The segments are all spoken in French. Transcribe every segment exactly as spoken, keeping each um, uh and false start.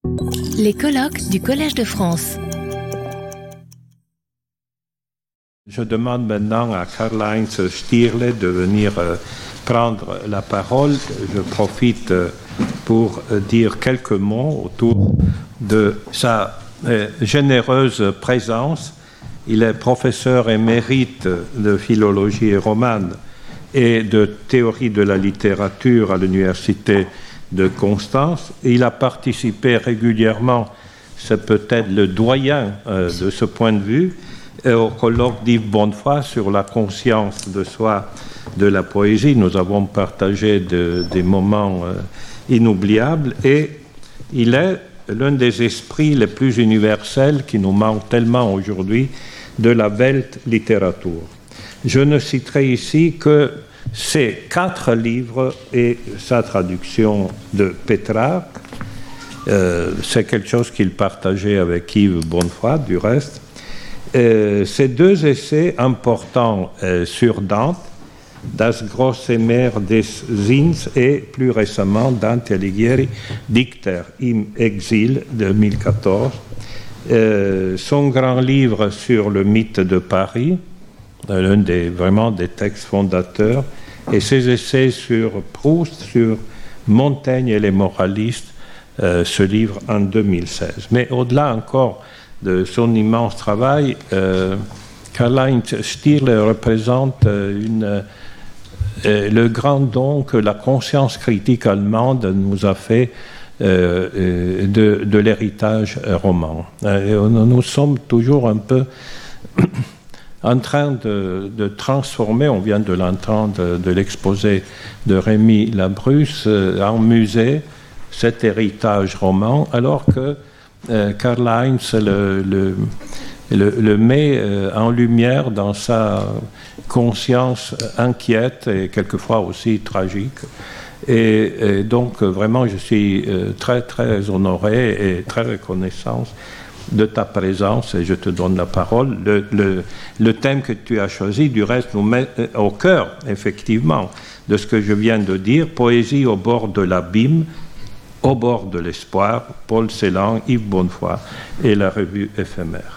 Les colloques du Collège de France. Je demande maintenant à Karl-Heinz Stierle de venir euh, prendre la parole. Je profite euh, pour euh, dire quelques mots autour de sa euh, généreuse présence. Il est professeur émérite de philologie romane et de théorie de la littérature à l'université de Constance. Il a participé régulièrement, c'est peut-être le doyen euh, de ce point de vue, au colloque d'Yves Bonnefoy sur la conscience de soi de la poésie. Nous avons partagé de, des moments euh, inoubliables et il est l'un des esprits les plus universels qui nous manque tellement aujourd'hui de la Weltliteratur. Je ne citerai ici que ces quatre livres et sa traduction de Pétrarque. Euh, c'est quelque chose qu'il partageait avec Yves Bonnefoy, du reste. Euh, ces deux essais importants euh, sur Dante, Das große Meer des Sinns et plus récemment Dante Alighieri, Dichter im Exil de deux mille quatorze, euh, son grand livre sur le mythe de Paris, l'un des vraiment des textes fondateurs, et ses essais sur Proust, sur Montaigne et les moralistes, euh, ce livre en deux mille seize. Mais au-delà encore de son immense travail, euh, Karl-Heinz Stierle représente euh, une, euh, le grand don que la conscience critique allemande nous a fait euh, de, de l'héritage roman. Euh, nous sommes toujours un peu en train de, de transformer, on vient de l'entendre de l'exposé de Rémi Labrusse, euh, en musée cet héritage roman, alors que Euh, Karl-Heinz le, le, le, le met euh, en lumière dans sa conscience inquiète et quelquefois aussi tragique. Et, et donc, euh, vraiment, je suis euh, très, très honoré et très reconnaissant de ta présence et je te donne la parole. Le, le, le thème que tu as choisi, du reste, nous met au cœur, effectivement, de ce que je viens de dire, poésie au bord de l'abîme, au bord de l'espoir, Paul Celan, Yves Bonnefoy et la revue éphémère.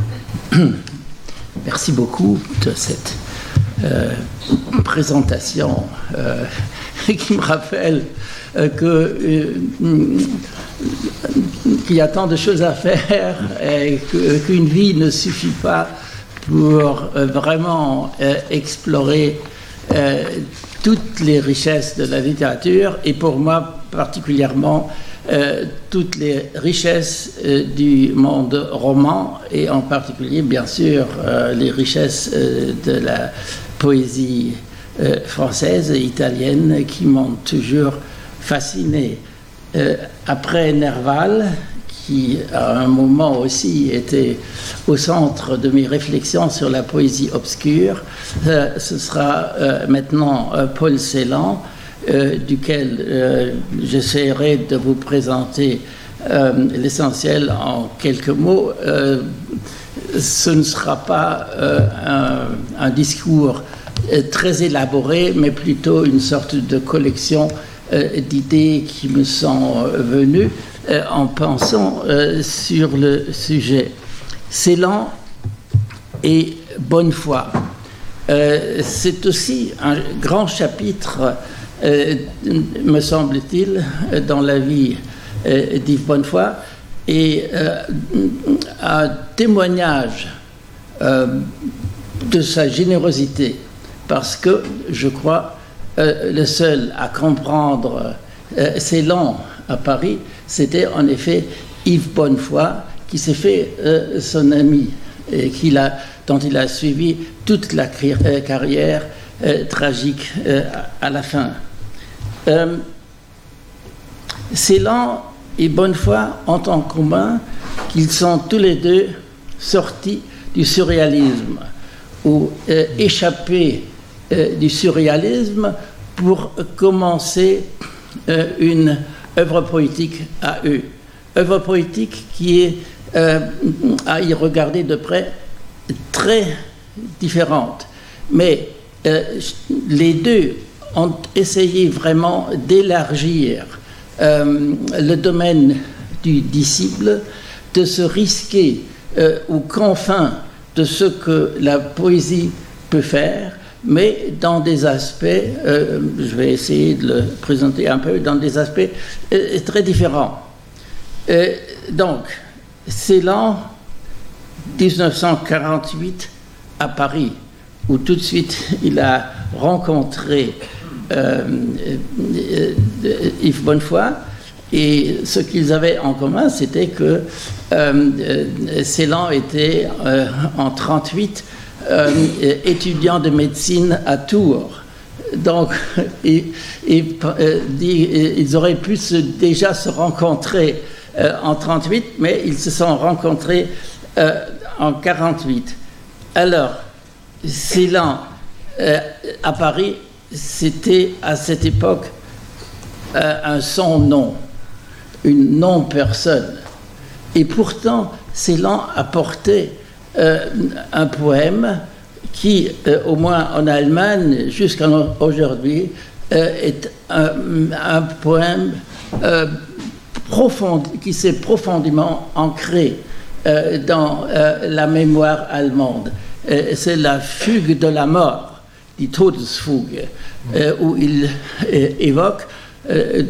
Merci beaucoup de cette euh, présentation euh, qui me rappelle euh, que, euh, qu'il y a tant de choses à faire et que, qu'une vie ne suffit pas pour euh, vraiment euh, explorer euh, toutes les richesses de la littérature et pour moi particulièrement euh, toutes les richesses euh, du monde roman et en particulier bien sûr euh, les richesses euh, de la poésie euh, française et italienne qui m'ont toujours fasciné. Euh, après Nerval, qui à un moment aussi était au centre de mes réflexions sur la poésie obscure, euh, ce sera euh, maintenant euh, Paul Celan, euh, duquel euh, j'essaierai de vous présenter euh, l'essentiel en quelques mots. Euh, ce ne sera pas euh, un, un discours euh, très élaboré, mais plutôt une sorte de collection euh, d'idées qui me sont euh, venues Euh, en pensant euh, sur le sujet. Celan et Bonnefoy. Euh, c'est aussi un grand chapitre, euh, me semble-t-il, dans la vie euh, d'Yves Bonnefoy et euh, un témoignage euh, de sa générosité, parce que je crois euh, le seul à comprendre euh, Celan à Paris, c'était en effet Yves Bonnefoy qui s'est fait euh, son ami et qu'il a, dont il a suivi toute la euh, carrière euh, tragique euh, à la fin. Euh, Celan et Bonnefoy ont en commun qu'ils sont tous les deux sortis du surréalisme ou euh, échappés euh, du surréalisme pour commencer euh, une œuvre poétique à eux. Œuvre poétique qui est, euh, à y regarder de près, très différente. Mais euh, les deux ont essayé vraiment d'élargir euh, le domaine du disciple de se risquer euh, aux confins de ce que la poésie peut faire, mais dans des aspects, euh, je vais essayer de le présenter un peu, dans des aspects euh, très différents. Euh, donc, Celan, dix-neuf cent quarante-huit, à Paris, où tout de suite il a rencontré euh, euh, euh, Yves Bonnefoy, et ce qu'ils avaient en commun, c'était que euh, euh, Celan était euh, en trente-huit euh, étudiant de médecine à Tours. Donc, et, et, euh, ils auraient pu se, déjà se rencontrer euh, en trente-huit, mais ils se sont rencontrés euh, en quarante-huit. Alors, Celan euh, à Paris, c'était à cette époque euh, un son-nom, une non-personne. Et pourtant, Celan apportait euh, un poème qui, euh, au moins en Allemagne, jusqu'à aujourd'hui, euh, est un, un poème euh, profond, qui s'est profondément ancré euh, dans euh, la mémoire allemande. Euh, c'est la fugue de la mort, die Todesfuge, euh, où il euh, évoque euh,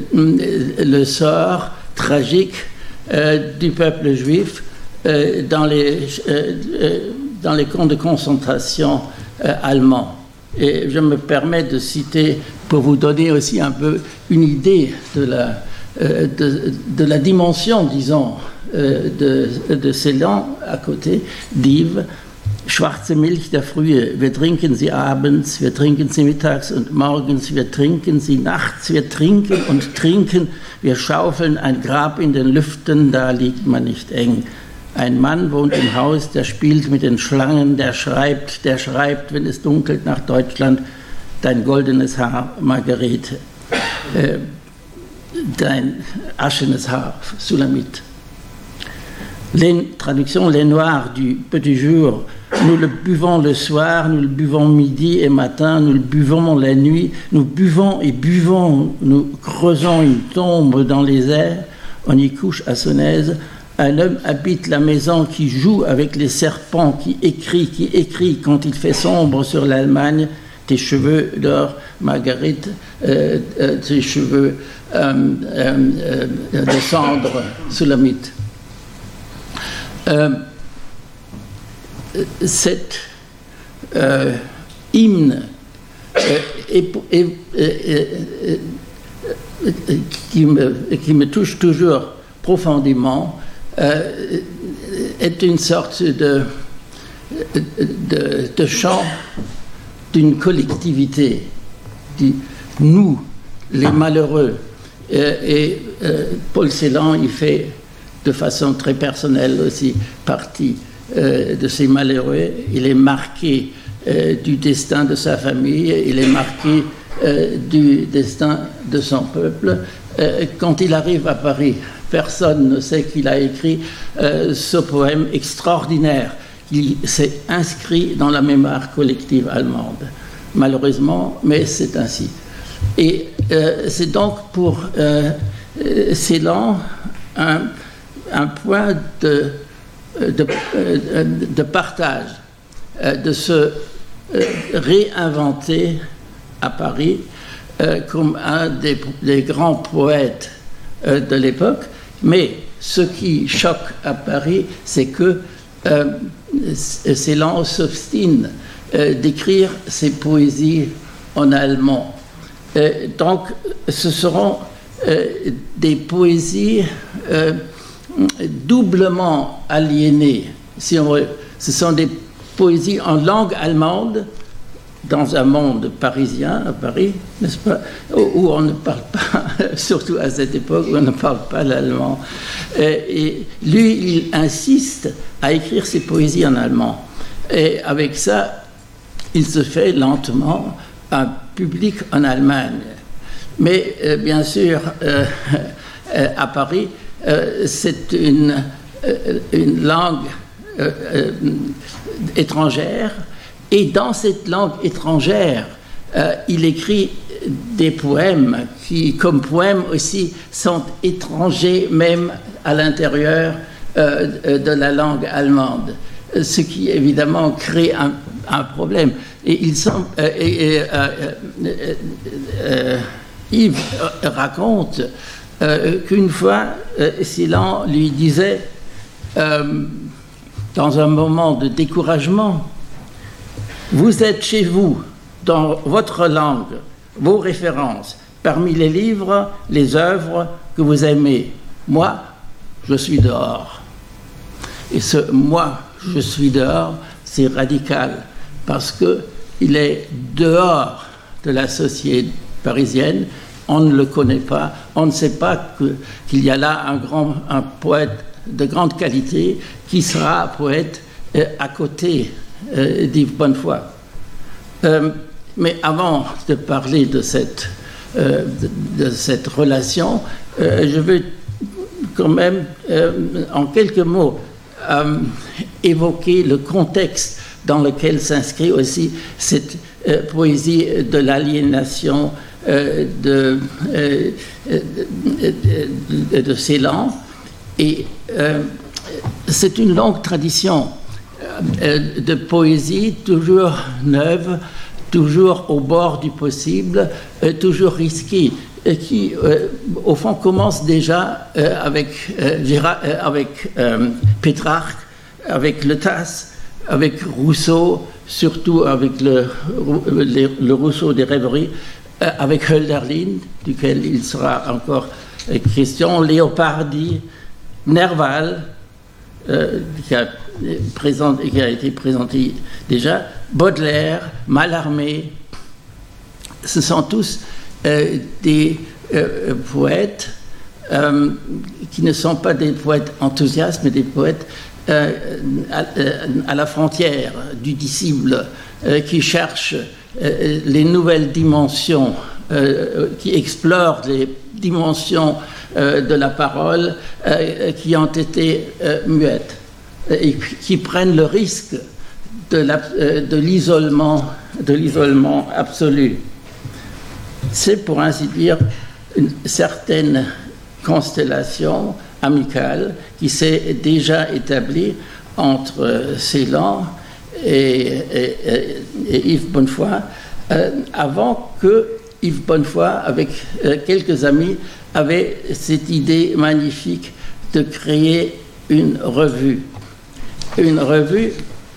le sort tragique euh, du peuple juif euh, dans, les, euh, euh, dans les camps de concentration euh, allemands. Et je me permets de citer, pour vous donner aussi un peu une idée de la, euh, de, de la dimension, disons, euh, de, de Celan à côté d'Yves. Schwarze Milch der Frühe, wir trinken sie abends, wir trinken sie mittags und morgens, wir trinken sie nachts, wir trinken und trinken, wir schaufeln ein Grab in den Lüften, da liegt man nicht eng. Ein Mann wohnt im Haus, der spielt mit den Schlangen, der schreibt, der schreibt, wenn es dunkelt nach Deutschland, dein goldenes Haar, Margarete, äh, dein aschenes Haar, Sulamit. Les, traduction, les noirs du petit jour, nous le buvons le soir, nous le buvons midi et matin, nous le buvons la nuit, nous buvons et buvons, nous creusons une tombe dans les airs, on y couche à son aise. Un homme habite la maison qui joue avec les serpents, qui écrit, qui écrit quand il fait sombre sur l'Allemagne, tes cheveux d'or, Marguerite, euh, euh, tes cheveux euh, euh, euh, de cendre, Sulamite. Euh, cet euh, hymne euh, est, est, est, est, qui, me, qui me touche toujours profondément euh, est une sorte de, de, de chant d'une collectivité, dit nous, les malheureux. Euh, et euh, Paul Celan y fait de façon très personnelle aussi partie euh, de ces malheureux. Il est marqué euh, du destin de sa famille, il est marqué euh, du destin de son peuple. Euh, quand il arrive à Paris, personne ne sait qu'il a écrit euh, ce poème extraordinaire qui s'est inscrit dans la mémoire collective allemande. Malheureusement, mais c'est ainsi. Et euh, c'est donc pour euh, Celan un un point de, de, de partage, de se réinventer à Paris comme un des, des grands poètes de l'époque. Mais ce qui choque à Paris, c'est que euh, Celan s'obstine euh, d'écrire ses poésies en allemand. Euh, donc, ce seront euh, des poésies euh, doublement aliénées. Si on veut, ce sont des poésies en langue allemande dans un monde parisien, à Paris, n'est-ce pas, où on ne parle pas, surtout à cette époque, où on ne parle pas l'allemand. Et lui, il insiste à écrire ses poésies en allemand. Et avec ça, il se fait lentement un public en Allemagne. Mais euh, bien sûr, euh, euh, à Paris, Euh, c'est une, euh, une langue euh, euh, étrangère, et dans cette langue étrangère, euh, il écrit des poèmes qui, comme poèmes aussi, sont étrangers même à l'intérieur euh, de la langue allemande, ce qui évidemment crée un, un problème. Et il semble, euh, et, euh, euh, euh, Yves raconte euh, qu'une fois, euh, Celan lui disait, euh, dans un moment de découragement, « Vous êtes chez vous, dans votre langue, vos références, parmi les livres, les œuvres que vous aimez. Moi, je suis dehors. » Et ce « moi, je suis dehors », c'est radical, parce qu'il est dehors de la société parisienne, on ne le connaît pas, on ne sait pas que, qu'il y a là un, grand, un poète de grande qualité qui sera poète euh, à côté euh, d'Yves Bonnefoy. Euh, mais avant de parler de cette, euh, de, de cette relation, euh, je veux quand même, euh, en quelques mots, euh, évoquer le contexte dans lequel s'inscrit aussi cette euh, poésie de l'aliénation euh, de, euh, de, de Celan. Et euh, c'est une longue tradition euh, de poésie toujours neuve, toujours au bord du possible, euh, toujours risquée, euh, qui, euh, au fond, commence déjà euh, avec, euh, Gérard, euh, avec euh, Pétrarque, avec Le Tasse, avec Rousseau, surtout avec le, le, le Rousseau des rêveries, euh, avec Hölderlin, duquel il sera encore euh, question, Léopardi, Nerval, euh, qui, a présent, qui a été présenté déjà, Baudelaire, Mallarmé, ce sont tous euh, des euh, poètes euh, qui ne sont pas des poètes enthousiastes, mais des poètes euh, à, à la frontière du disciple, euh, qui cherchent euh, les nouvelles dimensions, euh, qui explorent les dimensions euh, de la parole euh, qui ont été euh, muettes et qui prennent le risque de, la, euh, de l'isolement de l'isolement absolu. C'est pour ainsi dire une certaine constellation amicale qui s'est déjà établie entre Celan et, et, et Yves Bonnefoy euh, avant que Yves Bonnefoy, avec euh, quelques amis, avait cette idée magnifique de créer une revue. Une revue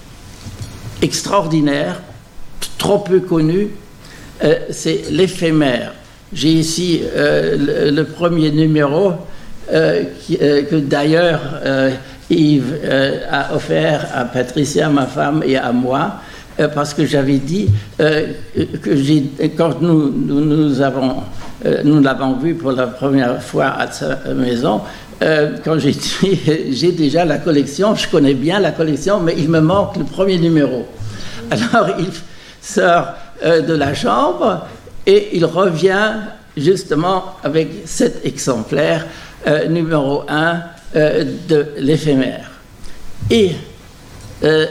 extraordinaire, trop peu connue, euh, c'est l'éphémère. J'ai ici euh, le, le premier numéro euh, qui, euh, que d'ailleurs euh, Yves euh, a offert à Patricia, ma femme, et à moi, euh, parce que j'avais dit euh, que j'ai, quand nous, nous, nous avons, euh, nous l'avons vu pour la première fois à sa maison, euh, quand j'ai dit j'ai déjà la collection, je connais bien la collection, mais il me manque le premier numéro. Alors il sort euh, de la chambre et il revient justement avec cet exemplaire euh, numéro un euh, de l'éphémère. Et euh,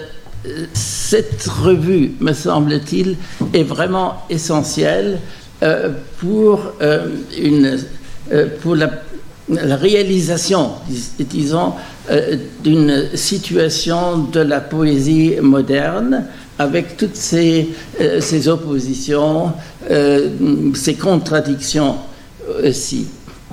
cette revue, me semble-t-il, est vraiment essentielle euh, pour, euh, une, euh, pour la, la réalisation, dis, disons, euh, d'une situation de la poésie moderne, avec toutes ces, euh, ces oppositions, euh, ces contradictions aussi.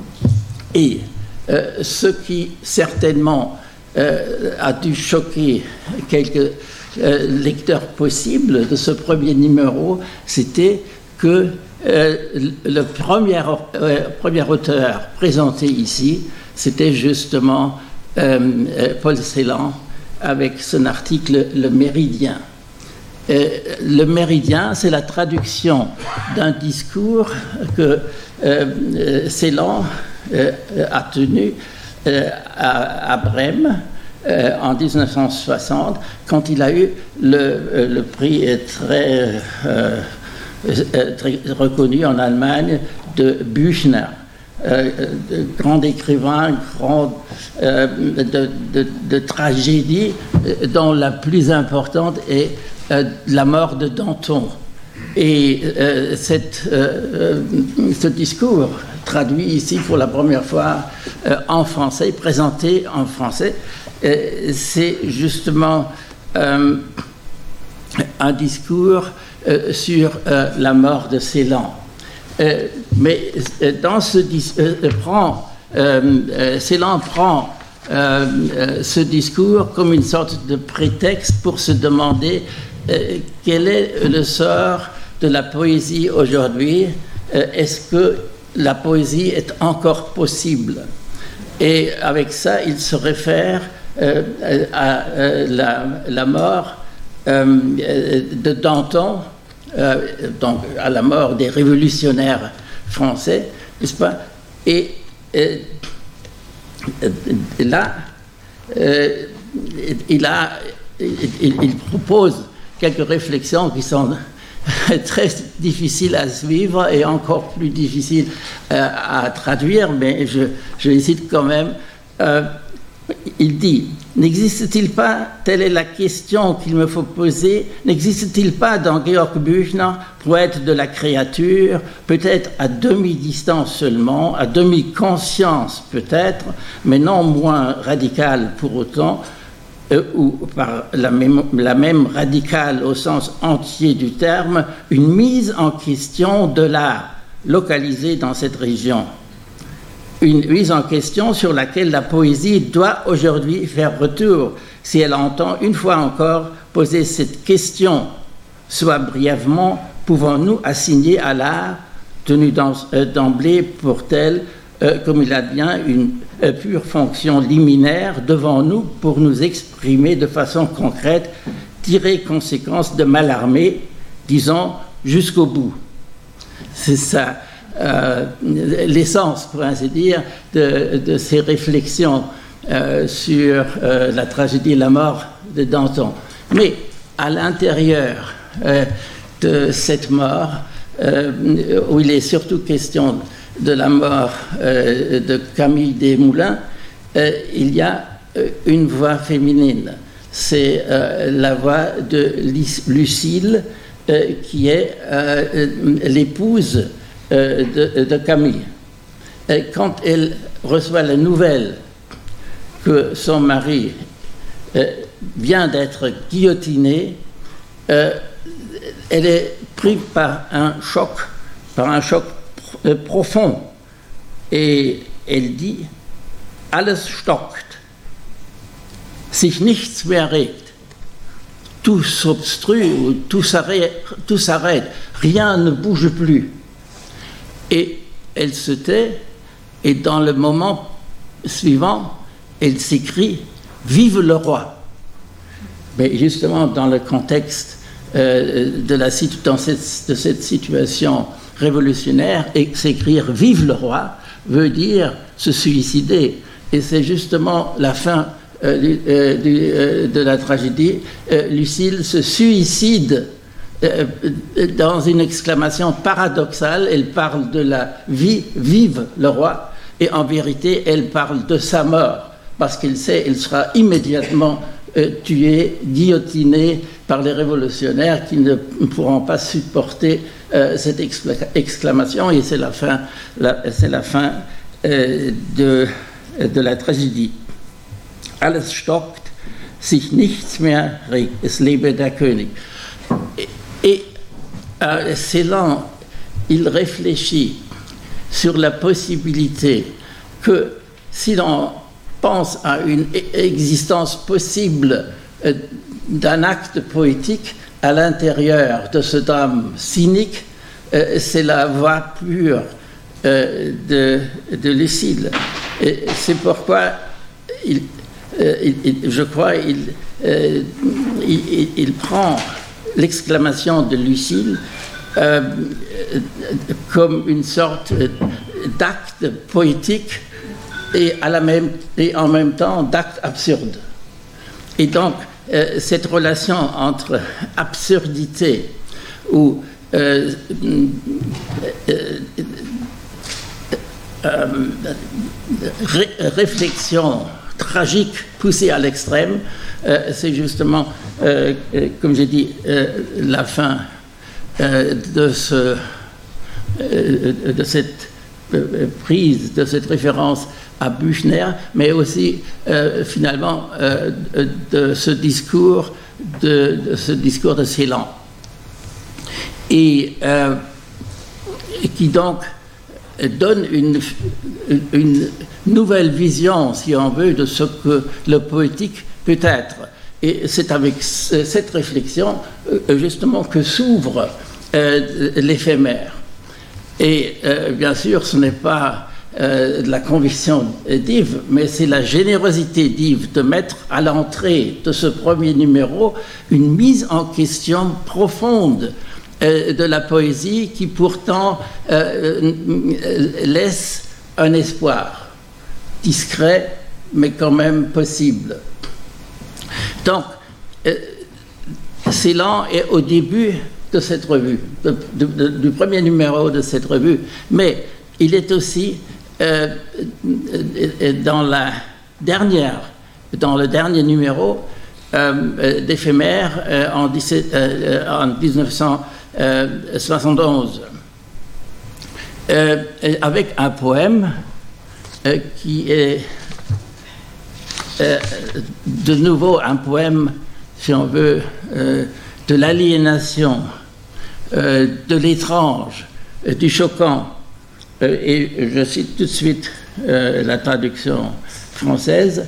Et euh, ce qui certainement euh, a dû choquer quelques euh, lecteurs possibles de ce premier numéro, c'était que euh, le premier, euh, premier auteur présenté ici, c'était justement euh, Paul Celan avec son article « Le Méridien ». Euh, le Méridien, c'est la traduction d'un discours que euh, Celan euh, a tenu euh, à, à Brême euh, en mille neuf cent soixante, quand il a eu le, euh, le prix très, euh, très reconnu en Allemagne de Büchner. Euh, de grand écrivain, grand, euh, de, de, de tragédie, dont la plus importante est euh, la mort de Danton. Et euh, cette, euh, ce discours, traduit ici pour la première fois euh, en français, présenté en français, euh, c'est justement euh, un discours euh, sur euh, la mort de Ceylan. Euh, mais euh, dans ce discours, euh, prend, euh, euh, Ceylan prend euh, euh, ce discours comme une sorte de prétexte pour se demander euh, quel est le sort de la poésie aujourd'hui. Euh, est-ce que la poésie est encore possible? Et avec ça, il se réfère euh, à euh, la, la mort euh, de Danton, euh, donc à la mort des révolutionnaires français, n'est-ce pas? Et euh, là, euh, il, a, il, il propose quelques réflexions qui sont très difficile à suivre et encore plus difficile euh, à traduire, mais je, je les cite quand même. Euh, il dit, n'existe-t-il pas, telle est la question qu'il me faut poser, n'existe-t-il pas dans Georg Büchner, poète de la créature, peut-être à demi-distance seulement, à demi-conscience peut-être, mais non moins radical pour autant, Euh, ou par la même, la même radicale au sens entier du terme, une mise en question de l'art localisé dans cette région. Une mise en question sur laquelle la poésie doit aujourd'hui faire retour si elle entend une fois encore poser cette question, soit brièvement, pouvons-nous assigner à l'art, tenu d'emblée pour tel, euh, comme il a bien une euh, pure fonction liminaire devant nous pour nous exprimer de façon concrète, tirer conséquence de Mallarmé, disons jusqu'au bout. C'est ça euh, l'essence, pour ainsi dire, de, de ces réflexions euh, sur euh, la tragédie et la mort de Danton. Mais à l'intérieur euh, de cette mort, euh, où il est surtout question de la mort euh, de Camille Desmoulins, euh, il y a euh, une voix féminine. C'est euh, la voix de Lucile, euh, qui est euh, l'épouse euh, de, de Camille. Et quand elle reçoit la nouvelle que son mari euh, vient d'être guillotiné, euh, elle est prise par un choc, par un choc profond, et elle dit: Alles stockt, sich nichts mehr regt, tout s'obstrue, tout s'arrête, tout s'arrête, rien ne bouge plus. Et elle se tait, et dans le moment suivant, elle s'écrie: Vive le roi! Mais justement, dans le contexte euh, de, la, dans cette, de cette situation révolutionnaire, et s'écrire « Vive le roi » veut dire se suicider. Et c'est justement la fin euh, du, euh, du, euh, de la tragédie. Euh, Lucile se suicide euh, dans une exclamation paradoxale. Elle parle de la vie, vive le roi, et en vérité, elle parle de sa mort, parce qu'elle sait qu'elle sera immédiatement euh, tuée, guillotinée par les révolutionnaires qui ne pourront pas supporter Euh, cette exclamation, et c'est la fin, la, c'est la fin euh, de, de la tragédie. Alles stockt, sich nichts mehr regt, es lebe der König. Et, et euh, Ceylan, il réfléchit sur la possibilité que si l'on pense à une existence possible euh, d'un acte poétique, à l'intérieur de ce drame cynique, euh, c'est la voix pure euh, de, de Lucile. Et c'est pourquoi, il, euh, il, je crois, il, euh, il, il prend l'exclamation de Lucile euh, comme une sorte d'acte poétique et, à la même, et en même temps d'acte absurde. Et donc, Euh, cette relation entre absurdité ou euh, euh, euh, ré réflexion tragique poussée à l'extrême, euh, c'est justement, euh, comme j'ai dit, euh, la fin euh, de, ce, euh, de cette euh, prise, de cette référence à Büchner, mais aussi euh, finalement euh, de ce discours de, de ce discours de Celan, et euh, qui donc donne une, une nouvelle vision, si on veut, de ce que le poétique peut être. Et c'est avec cette réflexion, justement, que s'ouvre euh, l'éphémère. Et euh, bien sûr, ce n'est pas euh, de la conviction d'Yves, mais c'est la générosité d'Yves de mettre à l'entrée de ce premier numéro une mise en question profonde euh, de la poésie qui pourtant euh, laisse un espoir, discret, mais quand même possible. Donc, euh, Celan est au début de cette revue, de, de, de, du premier numéro de cette revue, mais il est aussi euh, dans la dernière, dans le dernier numéro euh, d'éphémère euh, en, euh, en mille neuf cent soixante-onze, euh, avec un poème euh, qui est euh, de nouveau un poème, si on veut, euh, de l'aliénation, euh, de l'étrange, euh, du choquant. Euh, et je cite tout de suite euh, la traduction française.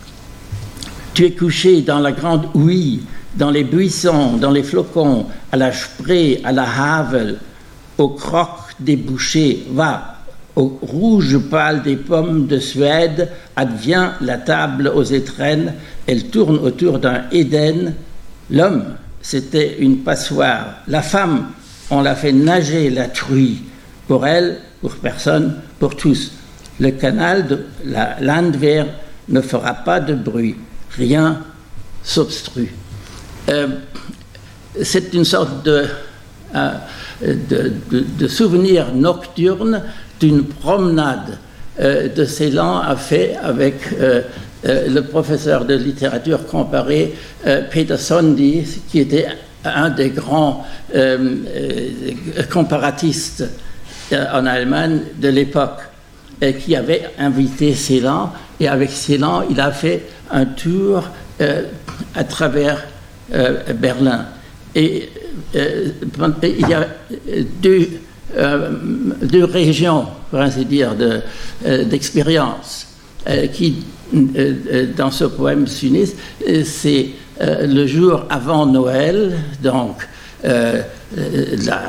Tu es couché dans la grande ouïe, dans les buissons, dans les flocons, à la Spree, à la Havel, au croc des bouchers, va, au rouge pâle des pommes de Suède, advient la table aux étrennes, elle tourne autour d'un Éden. L'homme, c'était une passoire. La femme, on l'a fait nager la truie. Pour elle, pour personne, pour tous. Le canal de la Landwehr ne fera pas de bruit. Rien s'obstrue. Euh, c'est une sorte de, euh, de, de, de souvenir nocturne d'une promenade euh, de Celan a fait avec euh, euh, le professeur de littérature comparée euh, Peter Sondy, qui était un des grands euh, euh, comparatistes euh, en Allemagne de l'époque, et qui avait invité Celan, et avec Celan, il a fait un tour euh, à travers euh, Berlin. Et euh, il y a deux, euh, deux régions, pour ainsi dire, de, euh, d'expérience euh, qui, euh, dans ce poème, s'unissent. C'est euh, le jour avant Noël, donc euh, la,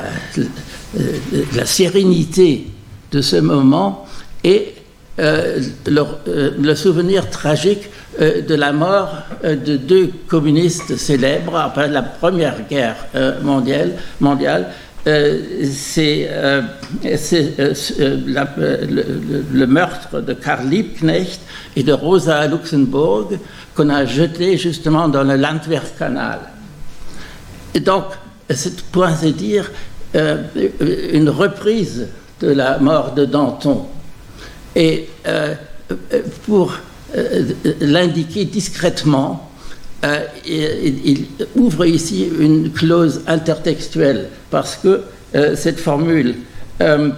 la sérénité de ce moment, et euh, le, euh, le souvenir tragique euh, de la mort euh, de deux communistes célèbres après la Première Guerre euh, mondiale. mondiale. Euh, c'est euh, euh, la, le, le, le meurtre de Karl Liebknecht et de Rosa Luxemburg qu'on a jeté justement dans le Landwehrkanal. Et donc, c'est pour ainsi dire euh, une reprise de la mort de Danton. Et euh, pour euh, l'indiquer discrètement, euh, il, il ouvre ici une clause intertextuelle, parce que euh, cette formule euh,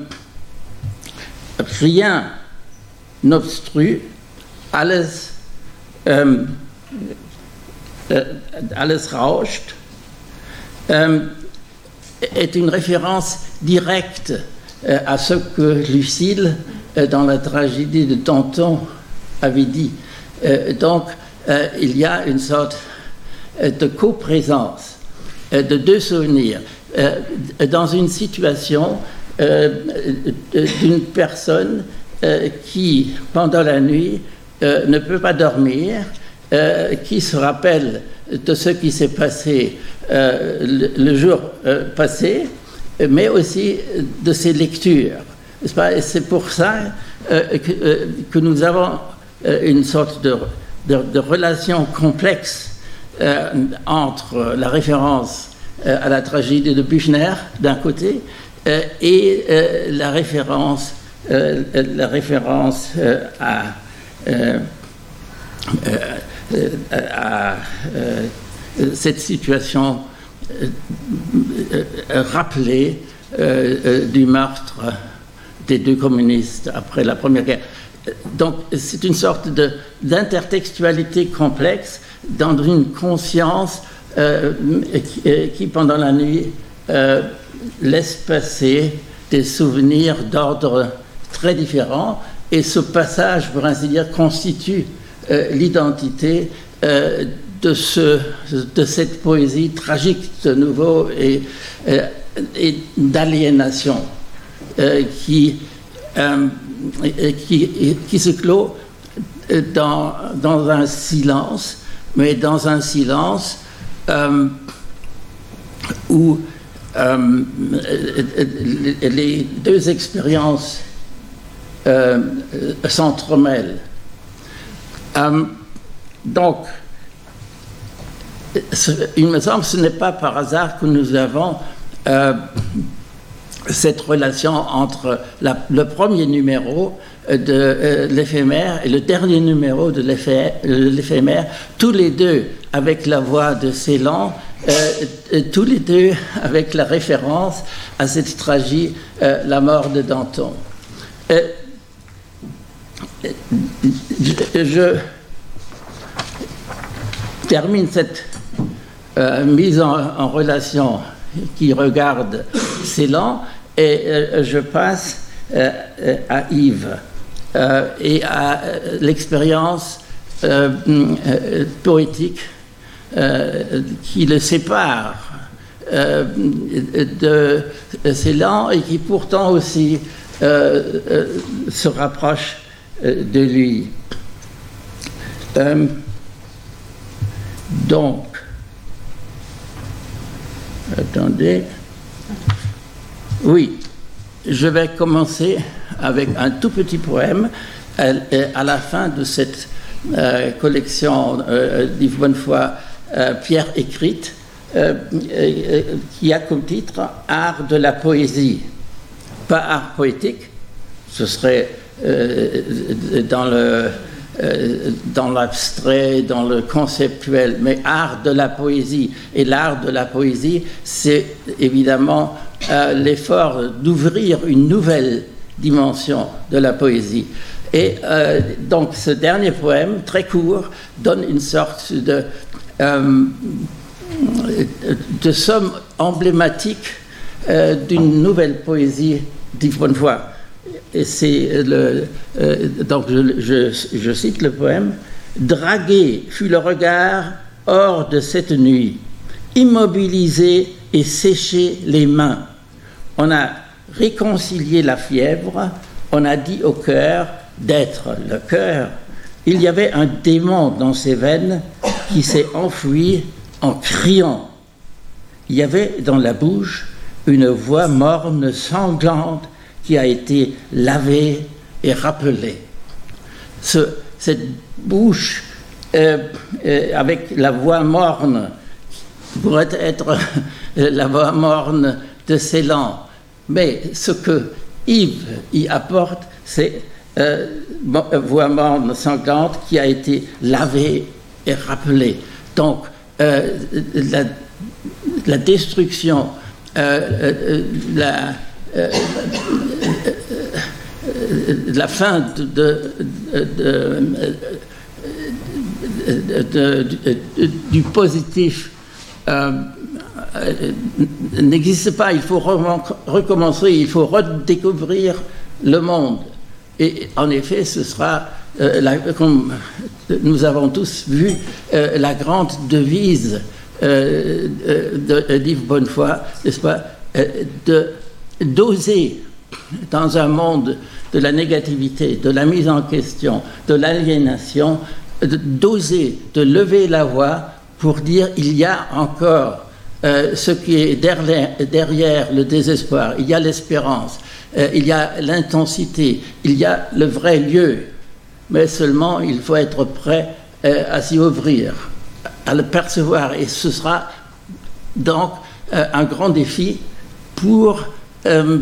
« rien n'obstrue, alles, euh, euh, alles rauscht euh, » est une référence directe euh, à ce que Lucile, dans la tragédie de Danton, avait dit. Euh, donc, euh, il y a une sorte de coprésence euh, de deux souvenirs euh, dans une situation euh, d'une personne euh, qui, pendant la nuit, euh, ne peut pas dormir, euh, qui se rappelle de ce qui s'est passé euh, le, le jour euh, passé, mais aussi de ses lectures. C'est pour ça euh, que, euh, que nous avons euh, une sorte de, de, de relation complexe euh, entre la référence euh, à la tragédie de Büchner d'un côté euh, et euh, la référence, euh, la référence euh, à, euh, euh, à euh, cette situation euh, rappelé euh, euh, du meurtre des deux communistes après la Première Guerre. Donc c'est une sorte de, d'intertextualité complexe dans une conscience euh, qui, qui, pendant la nuit, euh, laisse passer des souvenirs d'ordre très différents, et ce passage, pour ainsi dire, constitue euh, l'identité euh, de, ce, de cette poésie tragique de nouveau et, euh, et d'aliénation euh, qui, euh, qui, qui se clôt dans, dans un silence, mais dans un silence euh, où euh, les deux expériences euh, s'entremêlent. Euh, donc, il me semble que ce n'est pas par hasard que nous avons euh, cette relation entre la, le premier numéro de euh, l'éphémère et le dernier numéro de l'éphémère, tous les deux avec la voix de Celan, euh, tous les deux avec la référence à cette tragie, euh, la mort de Danton. Euh, je, je termine cette euh, mise en, en relation qui regarde Celan et euh, je passe euh, à Yves euh, et à euh, l'expérience euh, euh, poétique euh, qui le sépare euh, de Celan et qui pourtant aussi euh, euh, se rapproche euh, de lui. Euh, donc, attendez. Oui, je vais commencer avec un tout petit poème à, à la fin de cette euh, collection euh, d'Yves Bonnefoy, euh, Pierre écrite, euh, euh, qui a comme titre Art de la poésie. Pas art poétique, ce serait euh, dans le Euh, dans l'abstrait, dans le conceptuel, mais art de la poésie. Et l'art de la poésie, c'est évidemment euh, l'effort d'ouvrir une nouvelle dimension de la poésie. Et euh, donc ce dernier poème, très court, donne une sorte de, euh, de somme emblématique euh, d'une nouvelle poésie d'Yves Bonnefoy. Et c'est le. Euh, donc, je, je, je cite le poème. Dragué fut le regard hors de cette nuit, immobilisé et séché les mains. On a réconcilié la fièvre, on a dit au cœur d'être le cœur. Il y avait un démon dans ses veines qui s'est enfui en criant. Il y avait dans la bouche une voix morne, sanglante, qui a été lavée et rappelée. Ce, cette bouche euh, euh, avec la voix morne pourrait être la voix morne de Celan, mais ce que Yves y apporte, c'est euh, voix morne sanglante qui a été lavée et rappelée. Donc euh, la, la destruction, euh, euh, la Euh, la fin de, de, de, de, de, du positif euh, n'existe pas. Il faut recommencer, il faut redécouvrir le monde. Et en effet, ce sera, euh, la, comme nous avons tous vu, euh, la grande devise euh, de, d'Yves Bonnefoy, n'est-ce pas, euh, de d'oser, dans un monde de la négativité, de la mise en question, de l'aliénation, d'oser, de lever la voix pour dire il y a encore euh, ce qui est derrière, derrière le désespoir, il y a l'espérance, euh, il y a l'intensité, il y a le vrai lieu, mais seulement il faut être prêt euh, à s'y ouvrir, à le percevoir, et ce sera donc euh, un grand défi pour Euh,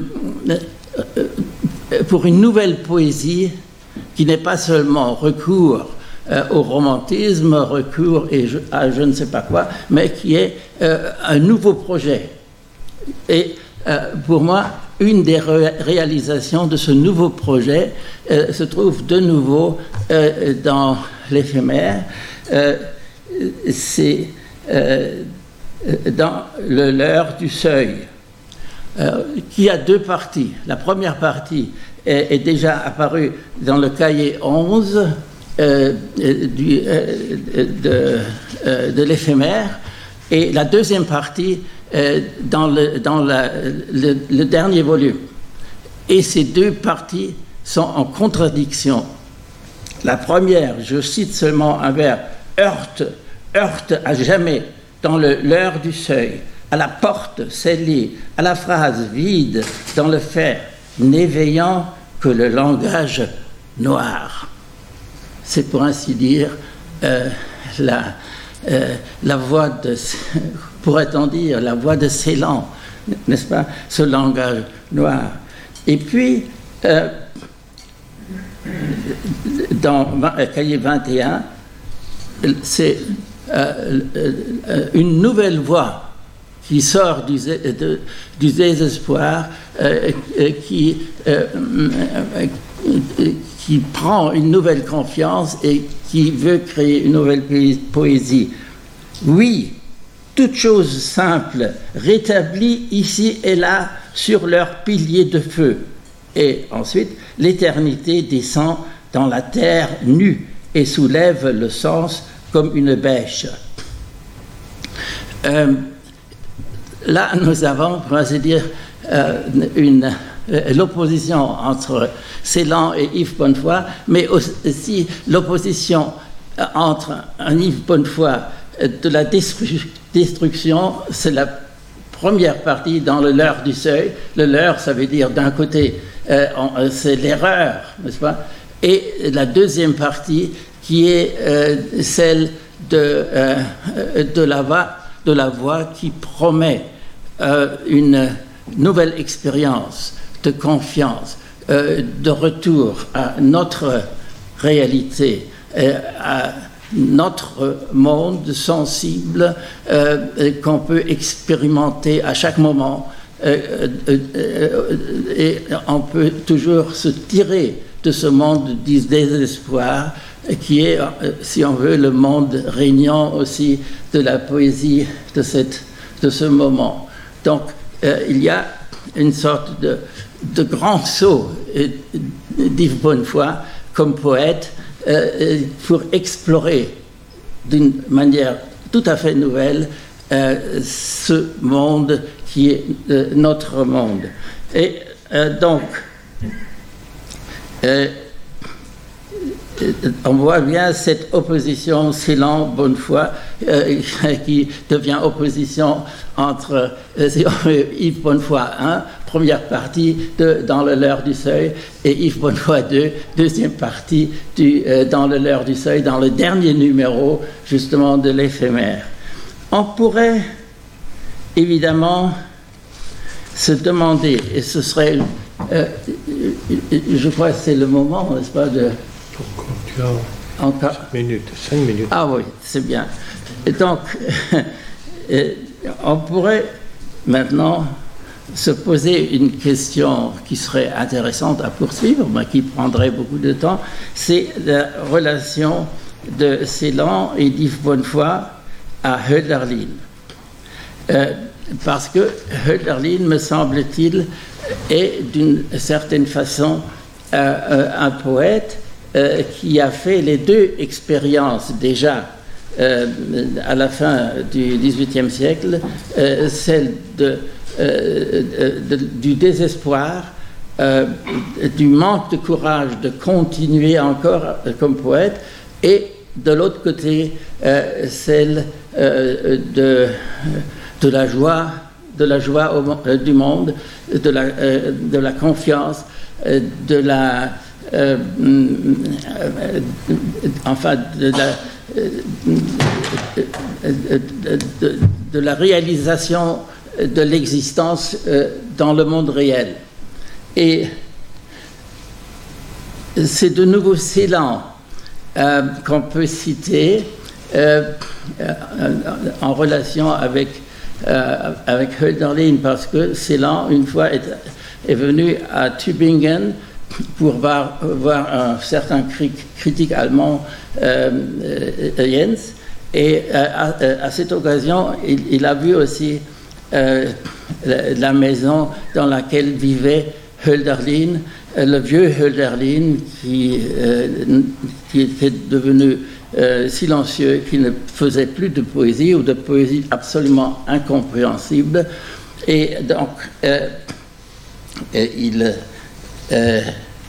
pour une nouvelle poésie qui n'est pas seulement recours euh, au romantisme, recours et je, à je ne sais pas quoi, mais qui est euh, un nouveau projet. Et euh, pour moi, une des ré réalisations de ce nouveau projet euh, se trouve de nouveau euh, dans l'éphémère. Euh, c'est euh, dans le leurre du seuil, euh, qui a deux parties. La première partie est, est déjà apparue dans le cahier onze euh, du, euh, de, euh, de l'éphémère, et la deuxième partie euh, dans, le, dans la, le, le dernier volume. Et ces deux parties sont en contradiction. La première, je cite seulement un vers, heurte, heurte à jamais dans le leurre du seuil, à la porte scellée, à la phrase vide dans le fer, n'éveillant que le langage noir. C'est pour ainsi dire euh, la, euh, la voix de, pourrait-on dire, la voix de Ceylan, n'est-ce pas, ce langage noir. Et puis, euh, dans le cahier vingt et un, c'est euh, une nouvelle voix qui sort du, de, du désespoir, euh, qui, euh, qui prend une nouvelle confiance et qui veut créer une nouvelle poésie. Oui, toutes choses simples, rétablies ici et là sur leur pilier de feu. Et ensuite, l'éternité descend dans la terre nue et soulève le sens comme une bêche. Euh, là, nous avons, pour ainsi dire, euh, une, euh, l'opposition entre Ceylan et Yves Bonnefoy, mais aussi l'opposition entre un Yves Bonnefoy de la destru destruction, c'est la première partie dans le leurre du seuil. Le leurre, ça veut dire d'un côté, euh, c'est l'erreur, n'est-ce pas? Et la deuxième partie qui est euh, celle de, euh, de, la voix, de la voix qui promet euh, une nouvelle expérience de confiance, euh, de retour à notre réalité, euh, à notre monde sensible euh, qu'on peut expérimenter à chaque moment, euh, euh, euh, et on peut toujours se tirer de ce monde du désespoir qui est, si on veut, le monde régnant aussi de la poésie de, cette, de ce moment. Donc, euh, il y a une sorte de, de grand saut d'Yves Bonnefoy comme poète euh, pour explorer d'une manière tout à fait nouvelle euh, ce monde qui est euh, notre monde. Et euh, donc, euh, on voit bien cette opposition Ceylan-Bonnefoy euh, qui devient opposition entre euh, Yves Bonnefoy un, première partie de, dans le leurre du seuil, et Yves Bonnefoy deux, deuxième partie du, euh, dans le leurre du seuil, dans le dernier numéro justement de l'éphémère. On pourrait évidemment se demander, et ce serait, euh, je crois que c'est le moment, n'est-ce pas, de... Encore cinq minutes, cinq minutes. Ah oui, c'est bien. Et donc, on pourrait maintenant se poser une question qui serait intéressante à poursuivre, mais qui prendrait beaucoup de temps, c'est la relation de Ceylan et d'Yves Bonnefoy à Hölderlin. Euh, parce que Hölderlin, me semble-t-il, est d'une certaine façon euh, un poète Euh, qui a fait les deux expériences déjà euh, à la fin du dix-huitième siècle, euh, celle de, euh, de, de, du désespoir, euh, du manque de courage de continuer encore comme poète, et de l'autre côté, euh, celle euh, de, de la joie, de la joie au, euh, du monde, de la, euh, de la confiance, euh, de la Euh, euh, enfin, de la, de, de, de la réalisation de l'existence euh, dans le monde réel. Et c'est de nouveau Ceylan euh, qu'on peut citer euh, euh, en relation avec, euh, avec Hölderlin, parce que Celan, une fois, est, est venu à Tübingen pour voir, voir un certain cri, critique allemand, euh, Jens, et euh, à, à cette occasion, il, il a vu aussi euh, la, la maison dans laquelle vivait Hölderlin, le vieux Hölderlin qui, euh, qui était devenu euh, silencieux, qui ne faisait plus de poésie ou de poésie absolument incompréhensible. Et donc, euh, et il, euh,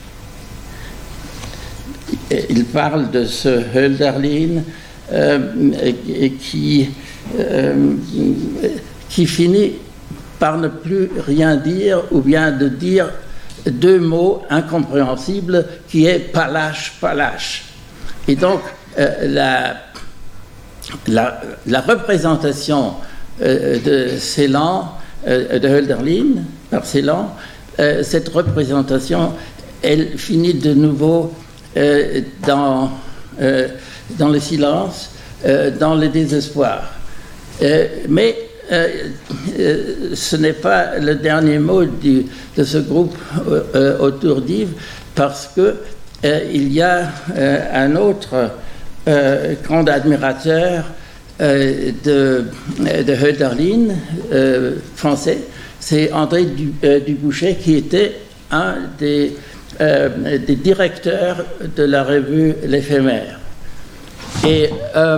il parle de ce Hölderlin euh, qui, euh, qui finit par ne plus rien dire, ou bien de dire deux mots incompréhensibles qui est palache, palache. Et donc, euh, la, la, la représentation euh, de Celan, euh, de Hölderlin, par Celan, euh, cette représentation, elle finit de nouveau euh, dans, euh, dans le silence, euh, dans le désespoir. Euh, mais Euh, euh, ce n'est pas le dernier mot du, de ce groupe euh, autour d'Yves, parce que euh, il y a euh, un autre euh, grand admirateur euh, de, de Hölderlin, euh, français, c'est André du, euh, Dubouchet, qui était un des, euh, des directeurs de la revue L'Éphémère. Et euh,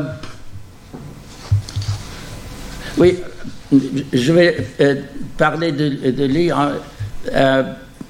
oui, je vais euh, parler de, de lui en, euh,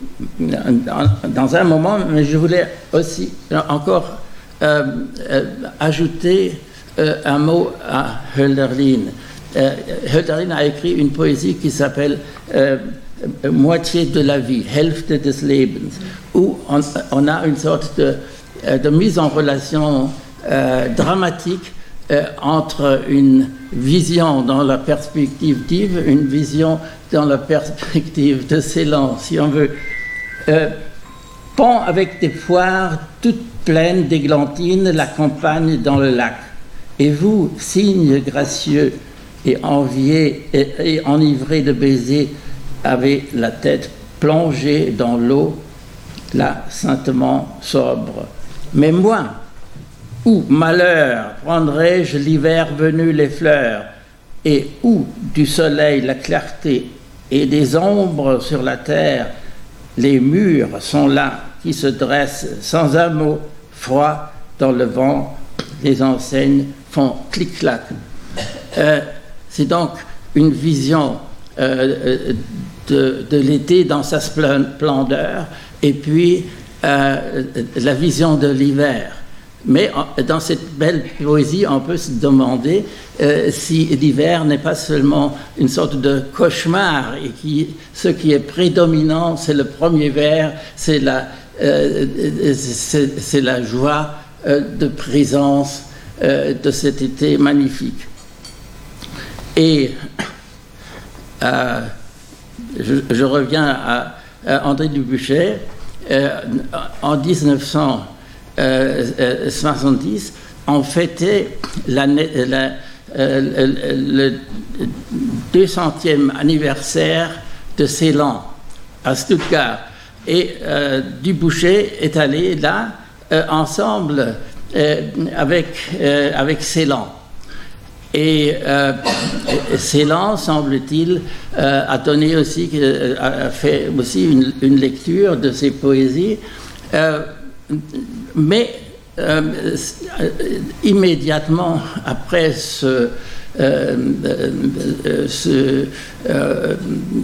dans, dans un moment, mais je voulais aussi encore euh, euh, ajouter euh, un mot à Hölderlin. Euh, Hölderlin a écrit une poésie qui s'appelle euh, Moitié de la vie, Hälfte des Lebens, où on, on a une sorte de, de mise en relation euh, dramatique Euh, entre une vision dans la perspective d'Yves, une vision dans la perspective de Celan, si on veut. Euh, pont avec des foires toutes pleines d'églantines, la campagne dans le lac. Et vous, cygnes gracieux et enviés et, et enivrés de baisers, avez la tête plongée dans l'eau, là, saintement sobre. Mais moi, où, malheur, prendrai-je l'hiver venu les fleurs, et où, du soleil la clarté, et des ombres sur la terre, les murs sont là, qui se dressent sans un mot, froid dans le vent, les enseignes font clic-clac. Euh, c'est donc une vision euh, de, de l'été dans sa splendeur, et puis euh, la vision de l'hiver. Mais dans cette belle poésie, on peut se demander euh, si l'hiver n'est pas seulement une sorte de cauchemar, et qui, ce qui est prédominant, c'est le premier vers, c'est la, euh, c'est, c'est la joie euh, de présence euh, de cet été magnifique. Et euh, je, je reviens à, à André Dubouchet. Euh, en dix-neuf cent soixante-dix, on fêtait la, la, euh, le deux centième anniversaire de Celan à Stuttgart. Et euh, Dubouchet est allé là euh, ensemble euh, avec, euh, avec Celan. Et euh, Celan, semble-t-il, euh, a donné aussi, euh, a fait aussi une, une lecture de ses poésies. Euh, Mais euh, immédiatement après ce, euh, euh, ce, euh,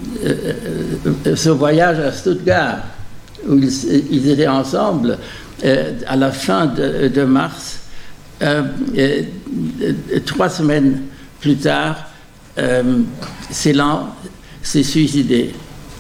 euh, ce voyage à Stuttgart, où ils, ils étaient ensemble, euh, à la fin de, de mars, euh, euh, trois semaines plus tard, euh, Celan s'est suicidé.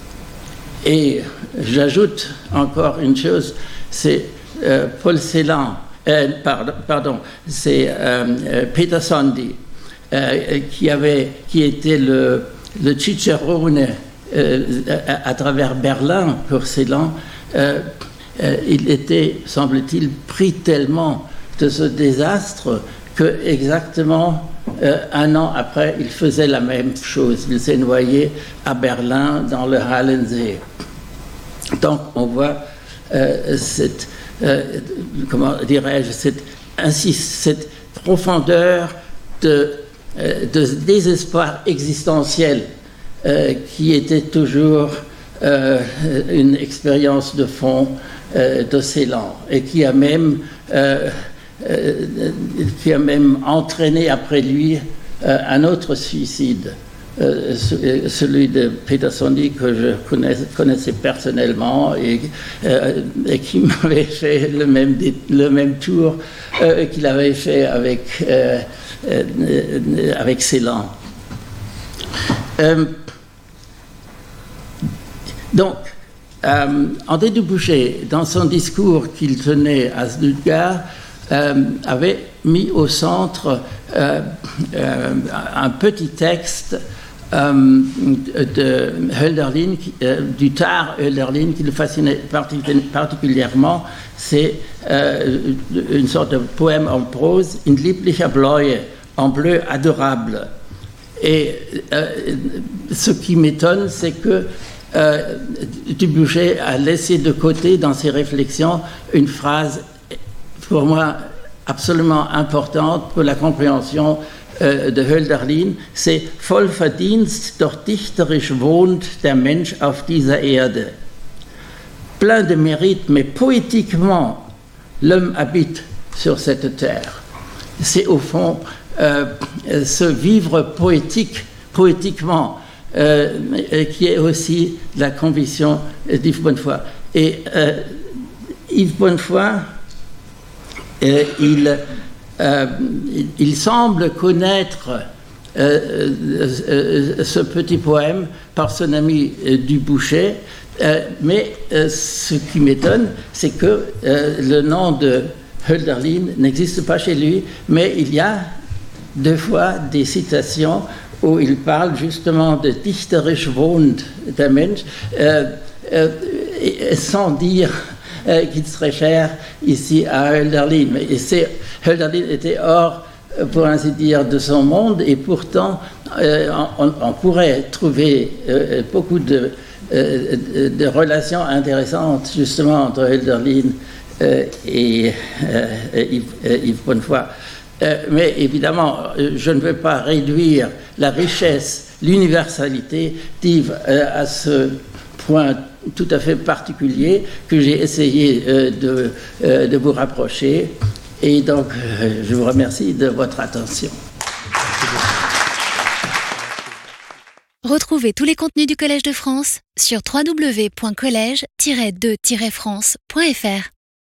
Et j'ajoute encore une chose, c'est euh, Paul Celan, euh, pardon, pardon c'est euh, Peter Sondy, euh, qui, avait, qui était le, le cicerone euh, à, à travers Berlin pour Celan. Euh, euh, il était, semble-t-il, pris tellement de ce désastre que exactement euh, un an après, il faisait la même chose. Il s'est noyé à Berlin dans le Hallensee. Donc on voit euh, cette, euh, comment dirais-je, cette, ainsi, cette profondeur de, euh, de désespoir existentiel euh, qui était toujours euh, une expérience de fond euh, de Celan et qui a même euh, euh, qui a même entraîné après lui euh, un autre suicide. Euh, celui de Petersoni que je connais, connaissais personnellement et, euh, et qui m'avait fait le même, le même tour euh, qu'il avait fait avec, euh, euh, avec Celan. Euh, donc, euh, André Dubouché, dans son discours qu'il tenait à Stuttgart, euh, avait mis au centre euh, euh, un petit texte Euh, de Hölderlin, euh, du tard Hölderlin, qui le fascinait particulièrement. C'est euh, une sorte de poème en prose, In lieblicher Bläue, en bleu adorable. Et euh, ce qui m'étonne, c'est que euh, Dubouché a laissé de côté dans ses réflexions une phrase, pour moi, absolument importante pour la compréhension de Hölderlin, c'est voll Verdienst, doch dichterisch wohnt der Mensch auf dieser Erde. Plein de mérite, mais poétiquement, l'homme habite sur cette terre. C'est au fond euh, ce vivre poétique, poétiquement, euh, qui est aussi la conviction d'Yves Bonnefoy. Et euh, Yves Bonnefoy, euh, il Euh, il semble connaître euh, euh, ce petit poème par son ami euh, Dubouché, euh, mais euh, ce qui m'étonne, c'est que euh, le nom de Hölderlin n'existe pas chez lui, mais il y a deux fois des citations où il parle justement de dichterisch wohnt der Mensch, euh, euh, sans dire Euh, qu'il serait cher ici à Hölderlin. Mais Hölderlin était hors, pour ainsi dire, de son monde, et pourtant euh, on, on pourrait trouver euh, beaucoup de, euh, de relations intéressantes justement entre Hölderlin euh, et, euh, et Yves, euh, Yves Bonnefoy. Euh, mais évidemment, je ne veux pas réduire la richesse, l'universalité d'Yves euh, à ce point tout à fait particulier que j'ai essayé euh, de, euh, de vous rapprocher. Et donc, euh, je vous remercie de votre attention. Retrouvez tous les contenus du Collège de France sur w w w point collège tiret de tiret france point f r.